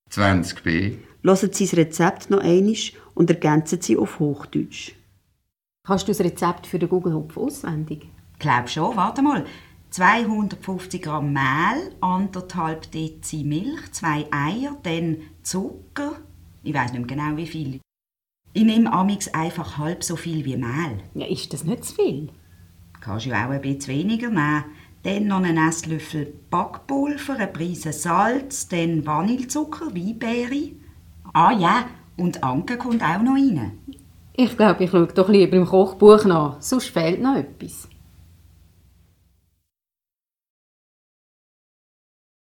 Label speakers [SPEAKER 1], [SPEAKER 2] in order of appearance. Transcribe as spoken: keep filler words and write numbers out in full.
[SPEAKER 1] zwanzig b.
[SPEAKER 2] Hören Sie das Rezept noch einmal und ergänzen Sie auf Hochdeutsch.
[SPEAKER 3] Kannst du das Rezept für den Gugelhupf auswendig?
[SPEAKER 4] Glaub schon, warte mal. zweihundertfünfzig Gramm Mehl, anderthalb Dezi Milch, zwei Eier, dann Zucker. Ich weiss nicht mehr genau wie viel. Ich nehme amix einfach halb so viel wie Mehl.
[SPEAKER 3] Ja, ist das nicht zu viel?
[SPEAKER 4] Kannst du auch ein bisschen weniger nehmen. Dann noch einen Esslöffel Backpulver, eine Prise Salz, dann Vanillezucker, Weinbeere. Ah ja, und Anke kommt auch noch rein.
[SPEAKER 3] Ich glaube, ich schaue doch lieber im Kochbuch nach, sonst fehlt noch etwas.